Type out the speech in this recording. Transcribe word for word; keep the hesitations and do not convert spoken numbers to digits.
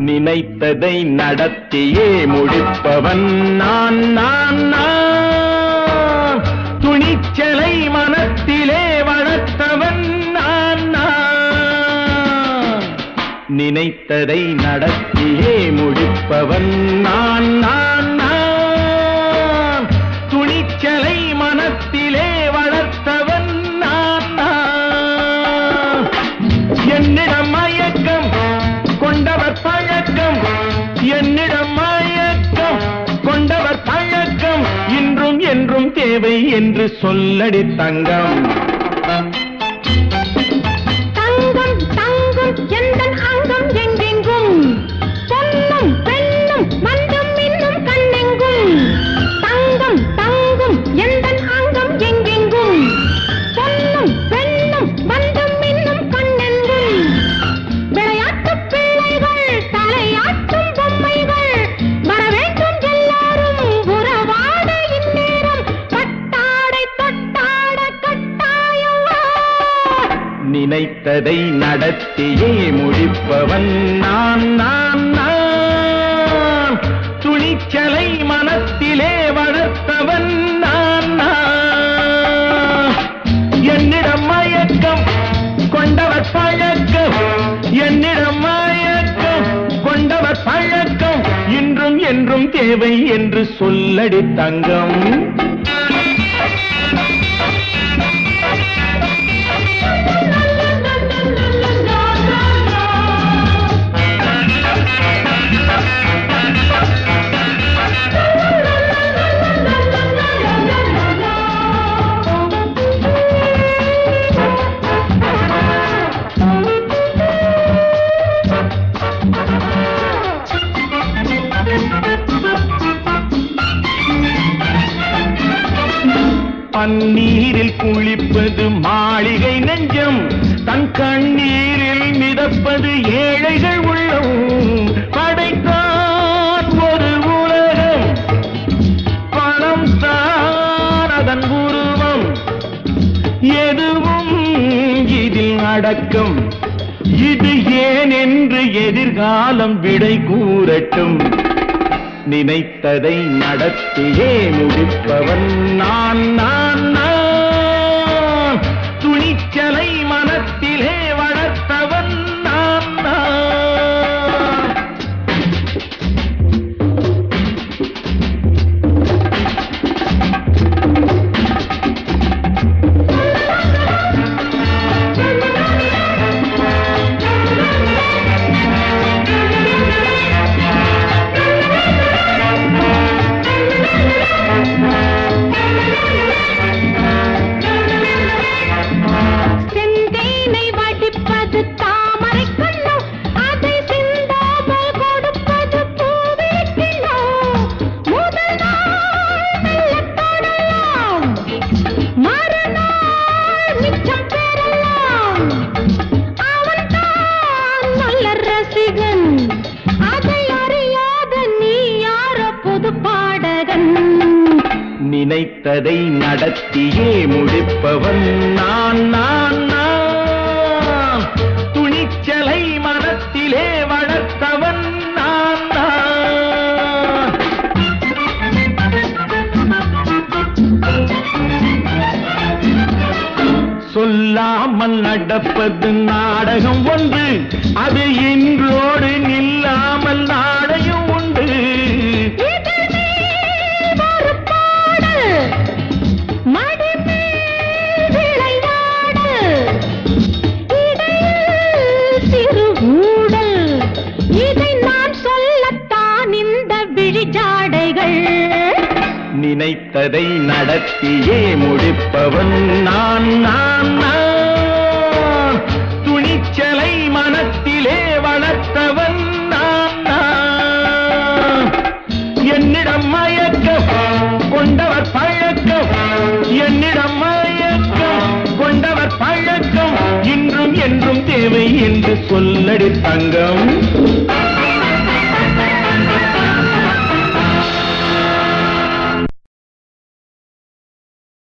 நினைத்ததை நடத்தியே முடிப்பவன் நான் நான் நான் துணிச்சலை மனத்திலே வளர்த்தவன் நான் நான் நினைத்ததை நடத்தியே முடிப்பவன் நான் நான் நான் துணிச்சலை மனத்திலே வளர்த்தவன் நான் நான் என்னிடம் மயக்கம் கொண்டவர் பழக்கம் என்னிடம் மயக்கம் கொண்டவர் பழக்கம் இன்றும் என்றும் தேவை என்று சொல்லடி தங்கம். தங்கம் தங்கம் எந்தன் அங்கம் எங்கெங்கும் பொன்னும் பெண்ணும் மண்டும் இன்னும் கண்ணெங்கும். தங்கம் தங்கம் எந்தன் அங்கம் எங்கெங்கும் பொன்னும் பெண்ணும் மண்டும் இன்னும் கண்ணெங்கும். விளையாட்டு பிள்ளைகள் தலையாட்டும் பொம்மைகள் வர வேண்டும் எல்லாரும் உறவாட இந்நேரம் கட்டாடை தொட்டாட கட்டாயம். நினைத்ததை நடத்தியே முடிப்பவன் நான் நான் நான் துணிச்சலை மனத்திலே வளர்த்தவன் நான் நான் என்னிடம் மயக்கம் கொண்டவர் பழக்கம் என்னிடம் மயக்கம் கொண்டவர் பழக்கம் இன்றும் என்றும் தேவை என்று சொல்லடி தங்கம். பன்னீரில் குளிப்பது மாளிகை நெஞ்சம் தன் கண்ணீரில் மிதப்பது ஏழைகள் உள்ளம். படைத்தான் ஒரு உலகம் பணம் தான் அதன் உருவம் எதுவும் இதில் அடக்கம். இது ஏன் என்று எதிர்காலம் விடை கூறட்டும். நினைத்ததை நடத்தியே முடிப்பவன் நான் நான் நான் துணிச்சலை மனத்திலே வளர்த்தவன் நான் நான். நினைத்ததை நடத்தியே முடிப்பவன் நான் நான் நான் துணிச்சலை மனத்திலே வளர்த்தவன் நான் நான். சொல்லாமல் நடப்பது நாடகம் ஒன்று அது இன்றோடு நில்லாமல் நாடையும் உண்டு. நினைத்ததை நடத்தியே முடிப்பவன் நான் நான் நான் துணிச்சலை மனத்திலே வளர்த்தவன் நான் நான் என்னிடம் மயக்கம் கொண்டவர் பழக்கம் என்னிடம் மயக்கம் கொண்டவர் பழக்கம் இன்றும் என்றும் தேவை என்று சொல்லடி தங்கம்.